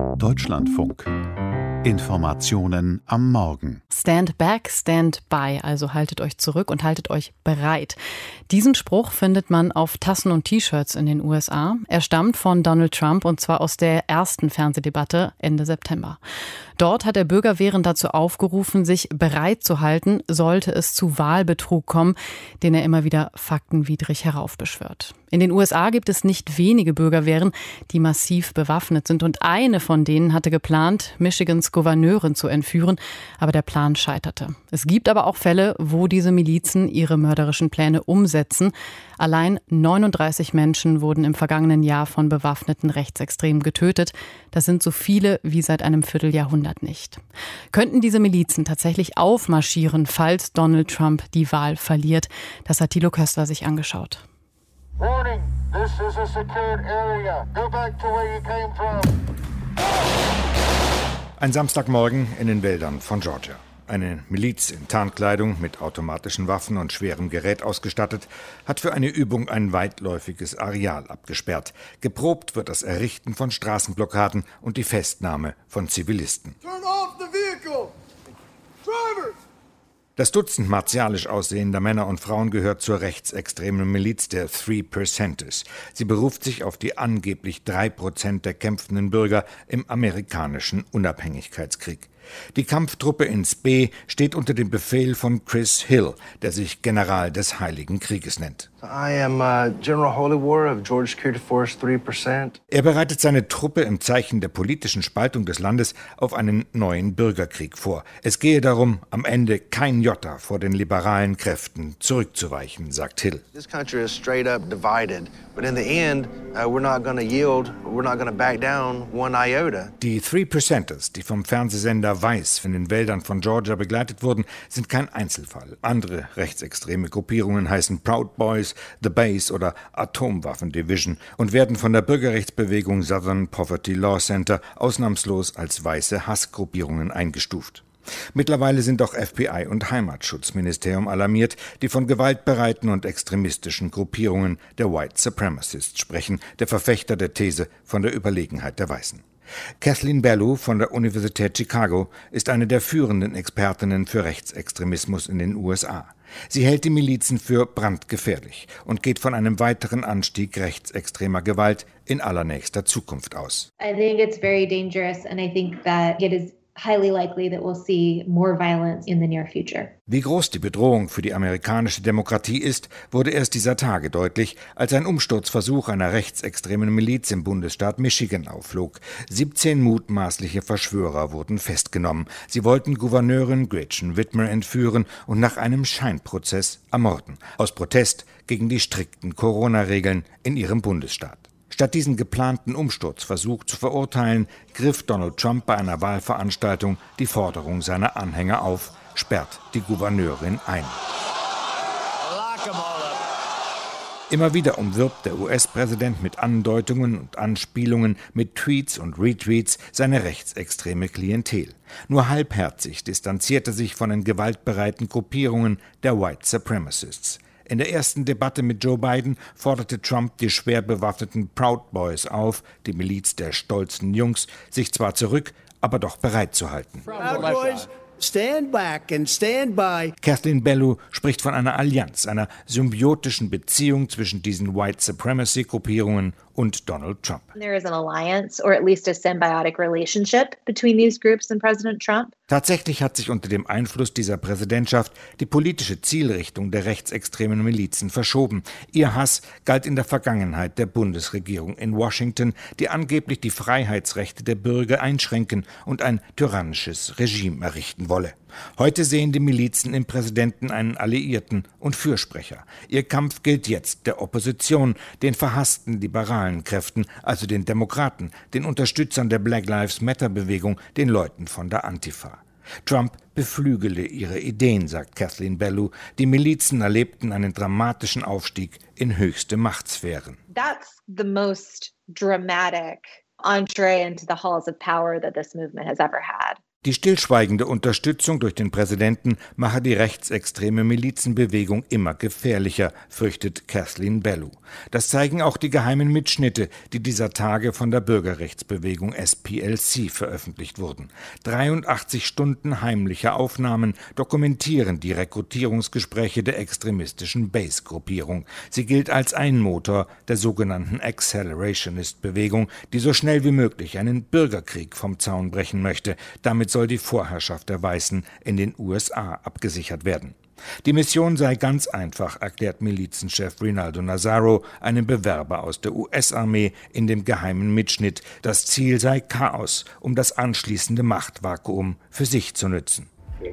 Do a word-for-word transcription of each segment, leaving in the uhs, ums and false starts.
Deutschlandfunk. Informationen am Morgen. Stand back, stand by, also haltet euch zurück und haltet euch bereit. Diesen Spruch findet man auf Tassen und T-Shirts in den U S A. Er stammt von Donald Trump und zwar aus der ersten Fernsehdebatte Ende September. Dort hat er Bürgerwehren dazu aufgerufen, sich bereit zu halten, sollte es zu Wahlbetrug kommen, den er immer wieder faktenwidrig heraufbeschwört. In den U S A gibt es nicht wenige Bürgerwehren, die massiv bewaffnet sind und eine von denen hatte geplant, Michigans Gouverneurin zu entführen, aber der Plan scheiterte. Es gibt aber auch Fälle, wo diese Milizen ihre mörderischen Pläne umsetzen. Allein neununddreißig Menschen wurden im vergangenen Jahr von bewaffneten Rechtsextremen getötet. Das sind so viele wie seit einem Vierteljahrhundert nicht. Könnten diese Milizen tatsächlich aufmarschieren, falls Donald Trump die Wahl verliert? Das hat Thilo Köstler sich angeschaut. Warning, this is a secured area. Go back to where you came from. Ein Samstagmorgen in den Wäldern von Georgia. Eine Miliz in Tarnkleidung mit automatischen Waffen und schwerem Gerät ausgestattet, hat für eine Übung ein weitläufiges Areal abgesperrt. Geprobt wird das Errichten von Straßenblockaden und die Festnahme von Zivilisten. Turn off the vehicle. Drivers! Das Dutzend martialisch aussehender Männer und Frauen gehört zur rechtsextremen Miliz der Three Percenters. Sie beruft sich auf die angeblich drei Prozent der kämpfenden Bürger im amerikanischen Unabhängigkeitskrieg. Die Kampftruppe in Spee steht unter dem Befehl von Chris Hill, der sich General des Heiligen Krieges nennt. I am uh, General Holywar of Georgia Security Force three percent. Er bereitet seine Truppe im Zeichen der politischen Spaltung des Landes auf einen neuen Bürgerkrieg vor. Es gehe darum, am Ende kein Jota vor den liberalen Kräften zurückzuweichen, sagt Hill. This country is straight up divided, but in the end, uh, we're not going to yield, we're not going to back down one iota. Die Three Percenters, die vom Fernsehsender Weiß in den Wäldern von Georgia begleitet wurden, sind kein Einzelfall. Andere rechtsextreme Gruppierungen heißen Proud Boys, The Base oder Atomwaffen Division und werden von der Bürgerrechtsbewegung Southern Poverty Law Center ausnahmslos als weiße Hassgruppierungen eingestuft. Mittlerweile sind auch F B I und Heimatschutzministerium alarmiert, die von gewaltbereiten und extremistischen Gruppierungen der White Supremacists sprechen, der Verfechter der These von der Überlegenheit der Weißen. Kathleen Belew von der Universität Chicago ist eine der führenden Expertinnen für Rechtsextremismus in den U S A. Sie hält die Milizen für brandgefährlich und geht von einem weiteren Anstieg rechtsextremer Gewalt in allernächster Zukunft aus. I think it's very dangerous and I think that it is highly likely that we'll see more violence in the near future. Wie groß die Bedrohung für die amerikanische Demokratie ist, wurde erst dieser Tage deutlich, als ein Umsturzversuch einer rechtsextremen Miliz im Bundesstaat Michigan aufflog. siebzehn mutmaßliche Verschwörer wurden festgenommen. Sie wollten Gouverneurin Gretchen Whitmer entführen und nach einem Scheinprozess ermorden, aus Protest gegen die strikten Corona-Regeln in ihrem Bundesstaat. Statt diesen geplanten Umsturzversuch zu verurteilen, griff Donald Trump bei einer Wahlveranstaltung die Forderung seiner Anhänger auf, sperrt die Gouverneurin ein. Immer wieder umwirbt der U S-Präsident mit Andeutungen und Anspielungen, mit Tweets und Retweets seine rechtsextreme Klientel. Nur halbherzig distanziert er sich von den gewaltbereiten Gruppierungen der White Supremacists. In der ersten Debatte mit Joe Biden forderte Trump die schwer bewaffneten Proud Boys auf, die Miliz der stolzen Jungs, sich zwar zurück, aber doch bereit zu halten. Proud Boys, stand back and stand by. Kathleen Belew spricht von einer Allianz, einer symbiotischen Beziehung zwischen diesen White Supremacy-Gruppierungen und Donald Trump. There is an alliance or at least a symbiotic relationship between these groups and President Trump. Tatsächlich hat sich unter dem Einfluss dieser Präsidentschaft die politische Zielrichtung der rechtsextremen Milizen verschoben. Ihr Hass galt in der Vergangenheit der Bundesregierung in Washington, die angeblich die Freiheitsrechte der Bürger einschränken und ein tyrannisches Regime errichten wolle. Heute sehen die Milizen im Präsidenten einen Alliierten und Fürsprecher. Ihr Kampf gilt jetzt der Opposition, den verhassten liberalen Kräften, also den Demokraten, den Unterstützern der Black Lives Matter-Bewegung, den Leuten von der Antifa. Trump beflügele ihre Ideen, sagt Kathleen Belew. Die Milizen erlebten einen dramatischen Aufstieg in höchste Machtsphären. That's the most dramatic entree into the halls of power that this movement has ever had. Die stillschweigende Unterstützung durch den Präsidenten mache die rechtsextreme Milizenbewegung immer gefährlicher, fürchtet Kathleen Belew. Das zeigen auch die geheimen Mitschnitte, die dieser Tage von der Bürgerrechtsbewegung S P L C veröffentlicht wurden. dreiundachtzig Stunden heimlicher Aufnahmen dokumentieren die Rekrutierungsgespräche der extremistischen Base-Gruppierung. Sie gilt als ein Motor der sogenannten Accelerationist-Bewegung, die so schnell wie möglich einen Bürgerkrieg vom Zaun brechen möchte. Damit soll die Vorherrschaft der Weißen in den U S A abgesichert werden. Die Mission sei ganz einfach, erklärt Milizenchef Rinaldo Nazzaro, einem Bewerber aus der U S-Armee, in dem geheimen Mitschnitt. Das Ziel sei Chaos, um das anschließende Machtvakuum für sich zu nützen.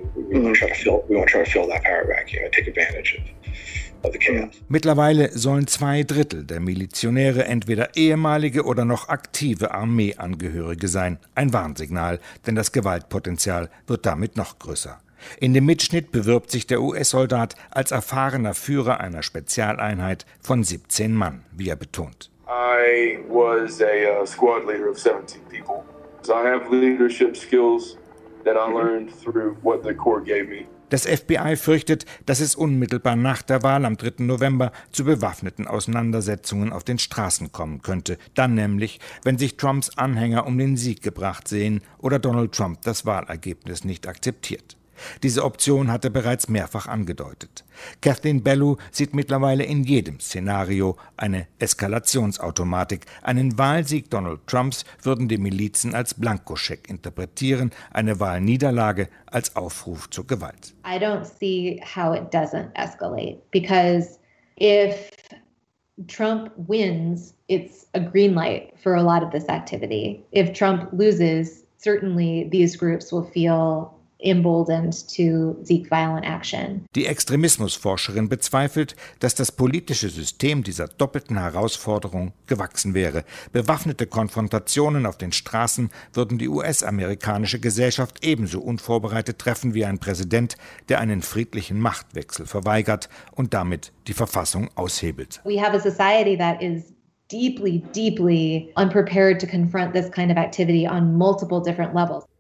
Mittlerweile sollen zwei Drittel der Milizionäre entweder ehemalige oder noch aktive Armeeangehörige sein. Ein Warnsignal, denn das Gewaltpotenzial wird damit noch größer. In dem Mitschnitt bewirbt sich der U S-Soldat als erfahrener Führer einer Spezialeinheit von siebzehn Mann, wie er betont. I was a uh, squad leader of seventeen people. So I have leadership skills that I learned through what the Corps gave me. Das F B I fürchtet, dass es unmittelbar nach der Wahl am dritten November zu bewaffneten Auseinandersetzungen auf den Straßen kommen könnte. Dann nämlich, wenn sich Trumps Anhänger um den Sieg gebracht sehen oder Donald Trump das Wahlergebnis nicht akzeptiert. Diese Option hat er bereits mehrfach angedeutet. Kathleen Belew sieht mittlerweile in jedem Szenario eine Eskalationsautomatik. Einen Wahlsieg Donald Trumps würden die Milizen als Blankoscheck interpretieren, eine Wahlniederlage als Aufruf zur Gewalt. I don't see how it doesn't escalate, because if Trump wins, it's a green light for a lot of this activity. If Trump loses, certainly these groups will feel emboldened to seek violent action. Die Extremismusforscherin bezweifelt, dass das politische System dieser doppelten Herausforderung gewachsen wäre. Bewaffnete Konfrontationen auf den Straßen würden die U S-amerikanische Gesellschaft ebenso unvorbereitet treffen wie ein Präsident, der einen friedlichen Machtwechsel verweigert und damit die Verfassung aushebelt. We have a society that is deeply, deeply unprepared to confront this kind of activity on multiple different levels.